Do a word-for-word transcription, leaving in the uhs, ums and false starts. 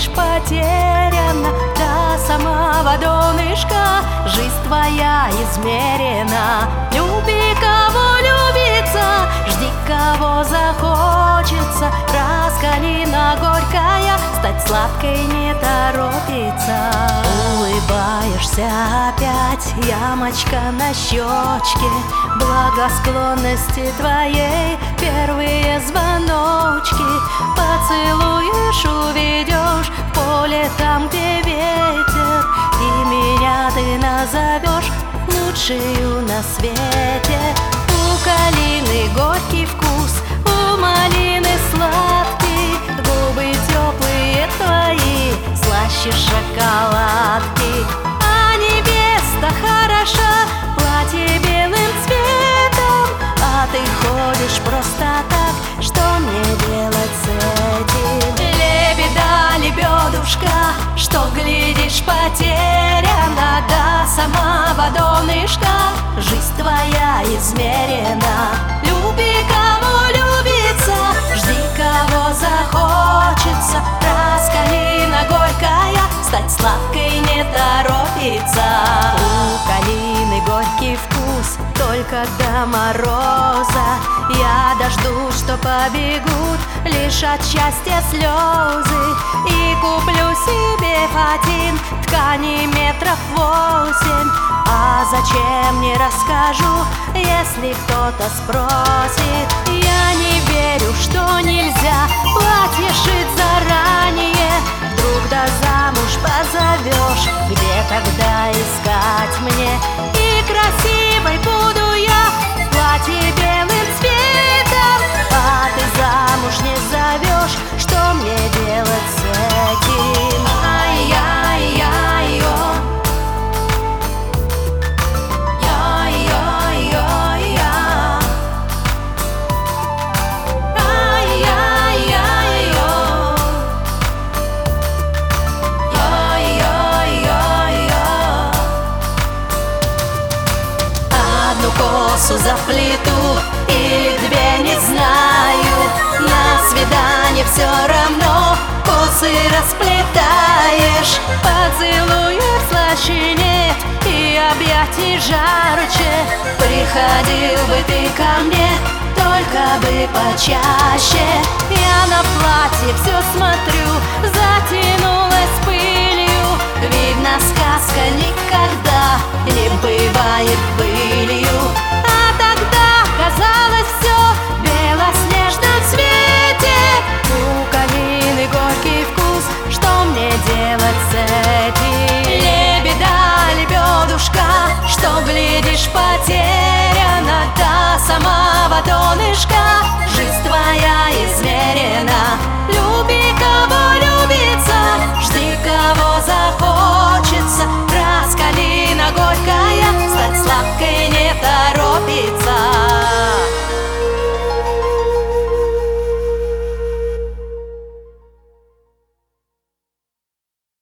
потеряна до самого донышка. Жизнь твоя измерена. Люби, кого любится, жди, кого захочется. Раз калина горькая, стать сладкой не торопится. Улыбаешься опять, ямочка на щечке. Благосклонности твоей первые звоночки. Поцелуешь, уведешь в поле там, где ветер, и меня ты назовешь лучшую на свете. У калины горький вкус, у малины сладкий, губы теплые твои, слаще шоколадки. А невеста хороша, платье белым цветом, а ты ходишь просто так, что мне делать с этим? Лебеда, лебедушка, что глядишь потеряна до самого донышка. Жизнь твоя измерена. Люби, кого любится, жди, кого захочется. Раз калина горькая, стать сладкой не торопится. У калины горький вкус, только до мороза. Я дожду, что побегут лишь от счастья слезы, и куплю себе фатин ткани метров восемь. А зачем, не расскажу, если кто-то спросит. Я не верю, что нельзя платье шить заранее. Вдруг да замуж позовешь, где тогда искать мне? И красивой буду я в платье белым цветом, а ты замуж не зовешь. Что мне делать с этим? Ай-яй-яй-о, косу заплету или две, не знаю. На свидание все равно косы расплетаешь. Поцелуев слаще нет и объятий жарче. Приходил бы ты ко мне, только бы почаще. Я на платье все смотрю, затянулась пылью. Видно, сказка никогда не бывает былью. А тогда казалось все в белоснежном свете. У калины горький вкус, что мне делать с этим? Лебеда, лебедушка, что глядишь потеряна до самого донышка.